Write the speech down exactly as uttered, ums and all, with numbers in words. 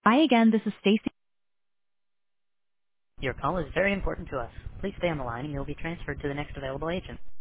Hi again, this is Stacy. Your call is very important to us. Please stay on the line and you'll be transferred to the next available agent.